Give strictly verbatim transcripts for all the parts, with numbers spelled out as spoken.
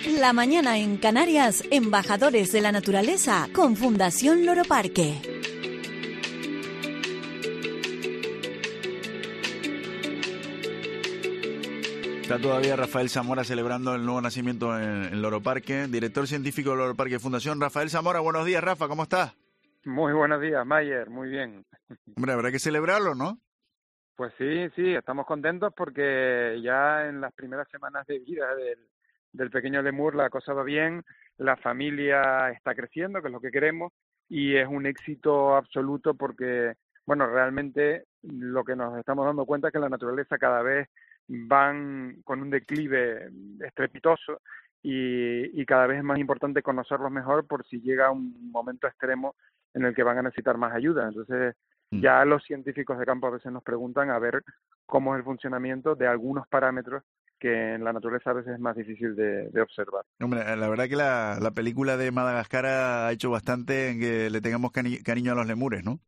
La mañana en Canarias, embajadores de la naturaleza con Fundación Loro Parque. Está todavía Rafael Zamora celebrando el nuevo nacimiento en, en Loro Parque, director científico de Loro Parque Fundación. Rafael Zamora, buenos días, Rafa, ¿cómo estás? Muy buenos días, Mayer, muy bien. Hombre, habrá que celebrarlo, ¿no? Pues sí, sí, estamos contentos porque ya en las primeras semanas de vida del, del pequeño Lemur la cosa va bien, la familia está creciendo, que es lo que queremos, y es un éxito absoluto porque, bueno, realmente lo que nos estamos dando cuenta es que la naturaleza cada vez van con un declive estrepitoso y, y cada vez es más importante conocerlos mejor por si llega un momento extremo en el que van a necesitar más ayuda. Entonces, ya los científicos de campo a veces nos preguntan a ver cómo es el funcionamiento de algunos parámetros que en la naturaleza a veces es más difícil de, de observar. Hombre, la verdad que la, la película de Madagascar ha hecho bastante en que le tengamos cari- cariño a los lemures, ¿no?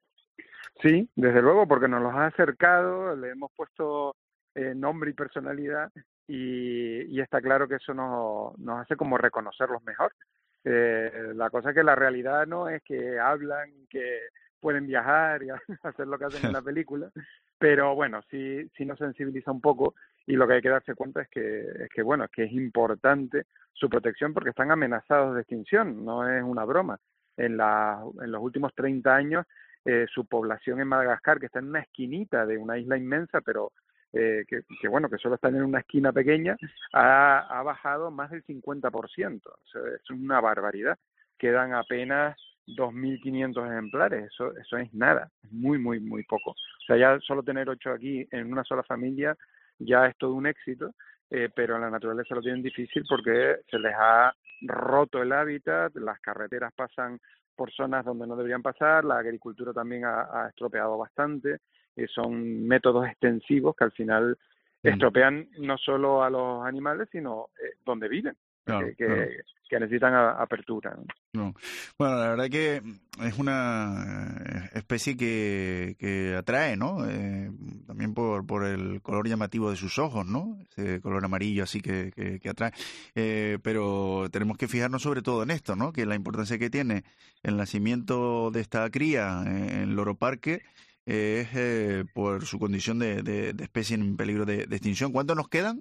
Sí, desde luego, porque nos los ha acercado, le hemos puesto eh, nombre y personalidad y, y está claro que eso nos, nos hace como reconocerlos mejor. Eh, la cosa es que la realidad no es que hablan, que pueden viajar y hacer lo que hacen en la película, pero bueno, sí, sí nos sensibiliza un poco y lo que hay que darse cuenta es que, es que bueno, es que es importante su protección porque están amenazados de extinción, no es una broma. En, la, en los últimos treinta años, eh, su población en Madagascar, que está en una esquinita de una isla inmensa, pero eh, que, que bueno, que solo están en una esquina pequeña, ha, ha bajado más del cincuenta por ciento. O sea, es una barbaridad. Quedan apenas dos mil quinientos ejemplares, eso eso es nada, es muy, muy, muy poco. O sea, ya solo tener ocho aquí en una sola familia ya es todo un éxito, eh, pero en la naturaleza lo tienen difícil porque se les ha roto el hábitat, las carreteras pasan por zonas donde no deberían pasar, la agricultura también ha, ha estropeado bastante, eh, son métodos extensivos que al final estropean no solo a los animales, sino eh, donde viven. Claro, que, que, claro. que necesitan a, apertura. No. Bueno, la verdad que es una eh, especie que, que atrae, ¿no? Eh, también por, por el color llamativo de sus ojos, ¿no? Ese color amarillo así que, que, que atrae. Eh, pero tenemos que fijarnos sobre todo en esto, ¿no? Que la importancia que tiene el nacimiento de esta cría en, en Loro Parque es eh, por su condición de, de, de especie en peligro de, de extinción. ¿Cuántos nos quedan?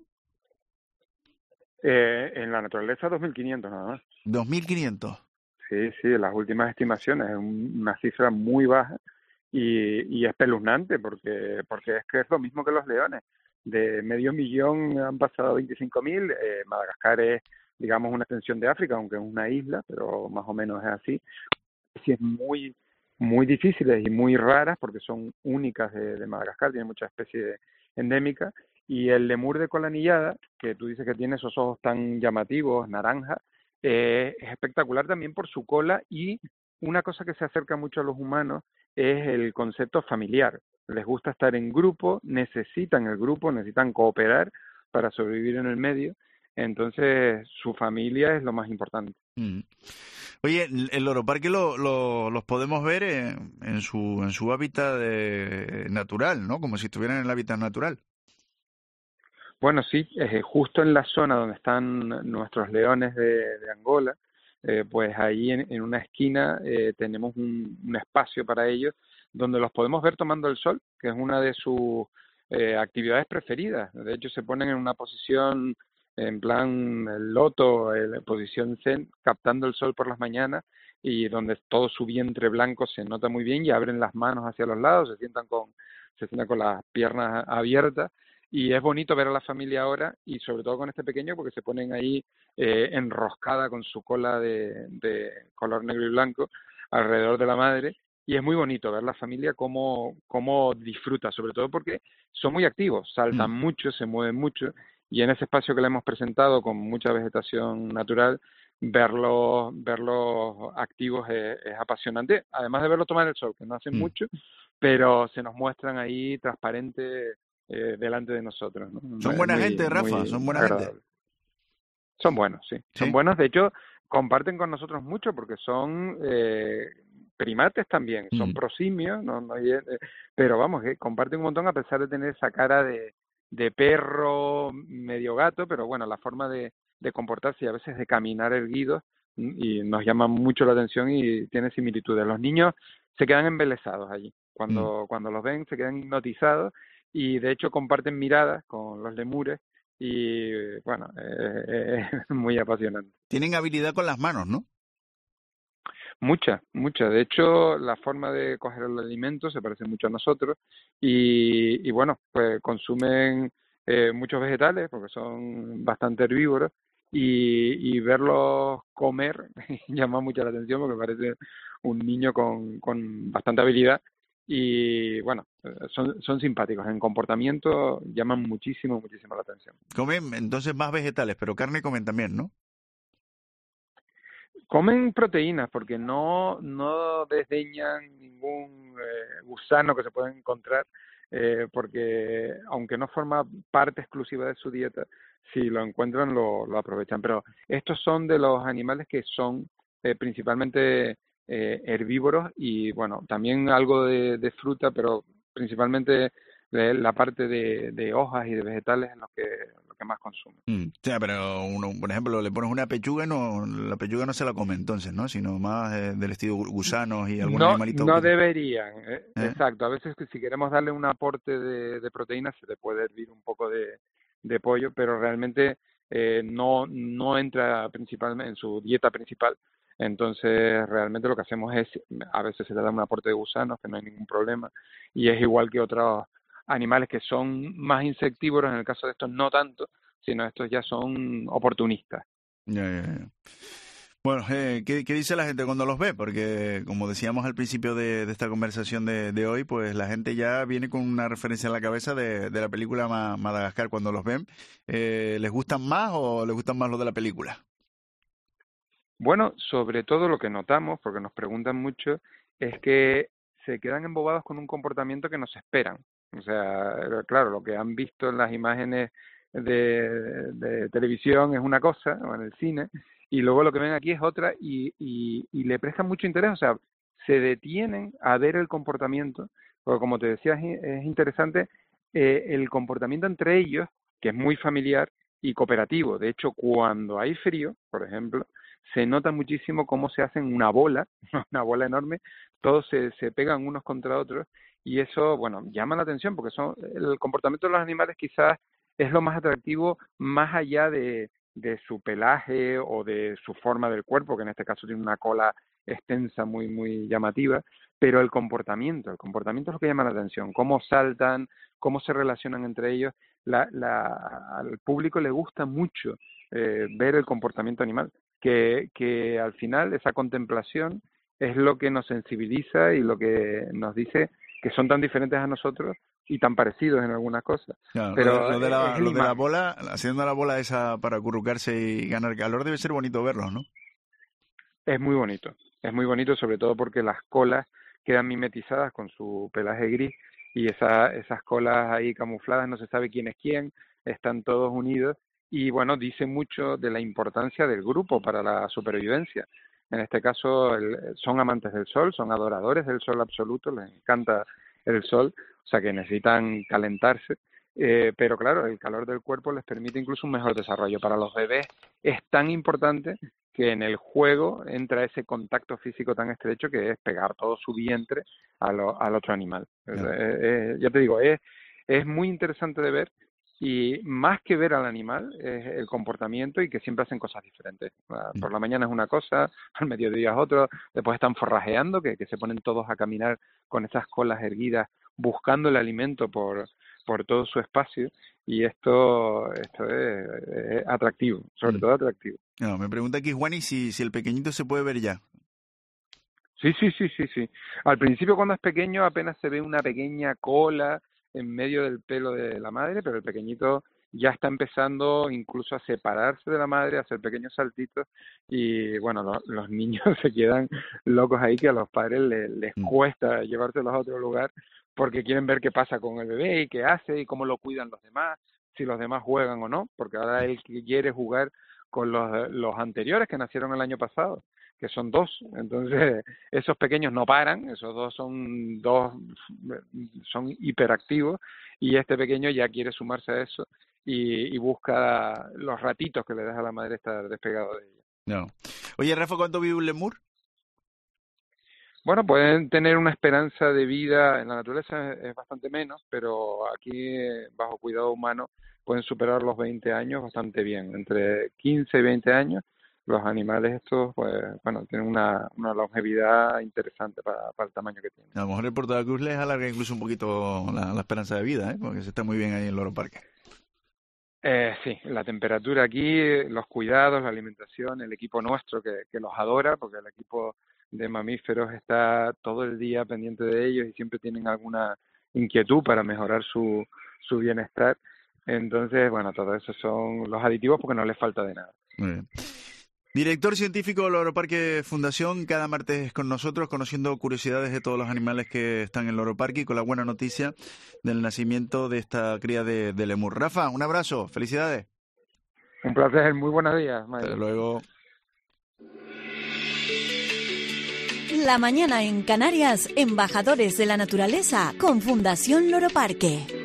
Eh, en la naturaleza, dos mil quinientos nada más. dos mil quinientos. Sí, sí, las últimas estimaciones es un, una cifra muy baja y, y espeluznante porque, porque es que es lo mismo que los leones. De medio millón han pasado a veinticinco mil. Eh, Madagascar es, digamos, una extensión de África, aunque es una isla, pero más o menos es así. Sí, es muy, muy difíciles y muy raras porque son únicas de, de Madagascar, tiene muchas especies endémicas. Y el lemur de cola anillada, que tú dices que tiene esos ojos tan llamativos, naranja, eh, es espectacular también por su cola y una cosa que se acerca mucho a los humanos es el concepto familiar. Les gusta estar en grupo, necesitan el grupo, necesitan cooperar para sobrevivir en el medio. Entonces, su familia es lo más importante. Mm. Oye, el Loro Parque lo, lo, los podemos ver en, en su en su hábitat de, natural, ¿no? Como si estuvieran en el hábitat natural. Bueno, sí, eh, justo en la zona donde están nuestros leones de, de Angola, eh, pues ahí en, en una esquina eh, tenemos un, un espacio para ellos donde los podemos ver tomando el sol, que es una de sus eh, actividades preferidas. De hecho, se ponen en una posición en plan el loto, en posición zen, captando el sol por las mañanas y donde todo su vientre blanco se nota muy bien y abren las manos hacia los lados, se sientan con, se sientan con las piernas abiertas. Y es bonito ver a la familia ahora y sobre todo con este pequeño porque se ponen ahí eh, enroscada con su cola de, de color negro y blanco alrededor de la madre y es muy bonito ver la familia cómo, cómo disfruta, sobre todo porque son muy activos, saltan Mm. mucho, se mueven mucho y en ese espacio que le hemos presentado con mucha vegetación natural, verlos verlos activos es, es apasionante, además de verlos tomar el sol, que no hacen Mm. mucho, pero se nos muestran ahí transparentes Eh, delante de nosotros, ¿no? Son Es buena muy, gente, Rafa, muy son buena gente. agradable. Son buenos, sí. Son Sí. buenos, de hecho, comparten con nosotros mucho porque son eh, primates también, son Mm. prosimios, no, no hay, eh, pero vamos, que comparten un montón a pesar de tener esa cara de, de perro medio gato, pero bueno, la forma de, de comportarse y a veces de caminar erguidos, y nos llama mucho la atención y tiene similitudes. Los niños se quedan embelesados allí. Cuando, mm. cuando los ven, se quedan hipnotizados y de hecho comparten miradas con los lemures y bueno, eh, eh, es muy apasionante. Tienen habilidad con las manos, ¿no? Mucha, mucha. De hecho, la forma de coger el alimento se parece mucho a nosotros y, y bueno, pues consumen eh, muchos vegetales porque son bastante herbívoros y, y verlos comer llama mucho la atención porque parece un niño con, con bastante habilidad y bueno, son, son simpáticos. En comportamiento llaman muchísimo, muchísimo la atención. Comen entonces más vegetales, pero carne comen también, ¿no? Comen proteínas porque no, no desdeñan ningún eh, gusano que se pueda encontrar, eh, porque aunque no forma parte exclusiva de su dieta, si lo encuentran lo, lo aprovechan. Pero estos son de los animales que son eh, principalmente eh, herbívoros y bueno, también algo de, de fruta, pero principalmente de la parte de, de hojas y de vegetales es lo que, lo que más consumen. Mm, o sea, pero uno, por ejemplo, le pones una pechuga y no, la pechuga no se la come entonces, ¿no? Sino más eh, del estilo gusanos y algún no, animalito. No que... deberían, eh, ¿Eh? exacto. A veces que si queremos darle un aporte de, de proteínas se le puede hervir un poco de, de pollo, pero realmente eh, no, no entra principalmente en su dieta principal. Entonces, realmente lo que hacemos es, a veces se le da un aporte de gusanos, que no hay ningún problema, y es igual que otros animales que son más insectívoros, en el caso de estos no tanto, sino estos ya son oportunistas. Ya, ya, ya. Bueno, eh, ¿qué, ¿qué dice la gente cuando los ve? Porque, como decíamos al principio de, de esta conversación de, de hoy, pues la gente ya viene con una referencia en la cabeza de, de la película Ma- Madagascar cuando los ven. Eh, ¿Les gustan más o les gustan más los de la película? Bueno, sobre todo lo que notamos, porque nos preguntan mucho, es que se quedan embobados con un comportamiento que nos esperan. O sea, claro, lo que han visto en las imágenes de, de televisión es una cosa, o en el cine, y luego lo que ven aquí es otra, y, y, y le prestan mucho interés, o sea, se detienen a ver el comportamiento, porque como te decía, es, es interesante eh, el comportamiento entre ellos, que es muy familiar y cooperativo. De hecho, cuando hay frío, por ejemplo, se nota muchísimo cómo se hacen una bola, una bola enorme, todos se, se pegan unos contra otros y eso, bueno, llama la atención porque son el comportamiento de los animales quizás es lo más atractivo más allá de, de su pelaje o de su forma del cuerpo, que en este caso tiene una cola extensa muy, muy llamativa, pero el comportamiento, el comportamiento es lo que llama la atención, cómo saltan, cómo se relacionan entre ellos, la, la, al público le gusta mucho eh, ver el comportamiento animal. Que, que al final esa contemplación es lo que nos sensibiliza y lo que nos dice que son tan diferentes a nosotros y tan parecidos en algunas cosas. Claro, pero lo de, lo de, la, es lo de la imagen. bola, haciendo la bola esa para acurrucarse y ganar calor, debe ser bonito verlos, ¿no? Es muy bonito, es muy bonito sobre todo porque las colas quedan mimetizadas con su pelaje gris y esa, esas colas ahí camufladas, no se sabe quién es quién, están todos unidos y bueno, dice mucho de la importancia del grupo para la supervivencia. En este caso el, son amantes del sol, son adoradores del sol absoluto, les encanta el sol, o sea que necesitan calentarse, eh, pero claro, el calor del cuerpo les permite incluso un mejor desarrollo. Para los bebés es tan importante que en el juego entra ese contacto físico tan estrecho que es pegar todo su vientre a lo, al otro animal. Claro. Eh, eh, ya te digo, es, es muy interesante de ver y más que ver al animal es el comportamiento y que siempre hacen cosas diferentes. Por la mañana es una cosa, al mediodía es otro, después están forrajeando, que, que se ponen todos a caminar con esas colas erguidas buscando el alimento por, por todo su espacio y esto, esto es, es atractivo, sobre Mm. todo atractivo. No, me pregunta aquí Juani si, si el pequeñito se puede ver ya. Sí, sí, sí, sí, sí. Al principio cuando es pequeño apenas se ve una pequeña cola en medio del pelo de la madre, pero el pequeñito ya está empezando incluso a separarse de la madre, a hacer pequeños saltitos y bueno, lo, los niños se quedan locos ahí que a los padres les, les Mm. cuesta llevárselos a otro lugar porque quieren ver qué pasa con el bebé y qué hace y cómo lo cuidan los demás, si los demás juegan o no, porque ahora él quiere jugar con los, los anteriores que nacieron el año pasado, que son dos. Entonces, esos pequeños no paran, esos dos son dos, son hiperactivos y este pequeño ya quiere sumarse a eso y, y busca los ratitos que le deja a la madre estar despegado de ella. No. Oye, Rafa, ¿cuánto vive un lemur? Bueno, pueden tener una esperanza de vida en la naturaleza, es bastante menos, pero aquí, bajo cuidado humano, pueden superar los veinte años bastante bien. Entre quince y veinte años, los animales estos, pues, bueno, tienen una, una longevidad interesante para, para el tamaño que tienen. A lo mejor el Porto de la Cruz les alarga incluso un poquito la, la esperanza de vida, ¿eh? Porque se está muy bien ahí en Loro Parque. Eh, sí, la temperatura aquí, los cuidados, la alimentación, el equipo nuestro que, que los adora, porque el equipo de mamíferos está todo el día pendiente de ellos y siempre tienen alguna inquietud para mejorar su, su bienestar. Entonces, bueno, todo eso son los aditivos porque no les falta de nada. Muy bien. Director científico de Loro Parque Fundación, cada martes con nosotros, conociendo curiosidades de todos los animales que están en Loro Parque y con la buena noticia del nacimiento de esta cría de, de lemur. Rafa, un abrazo, felicidades. Un placer, muy buenos días, Mario. Hasta luego. La mañana en Canarias, embajadores de la naturaleza con Fundación Loro Parque.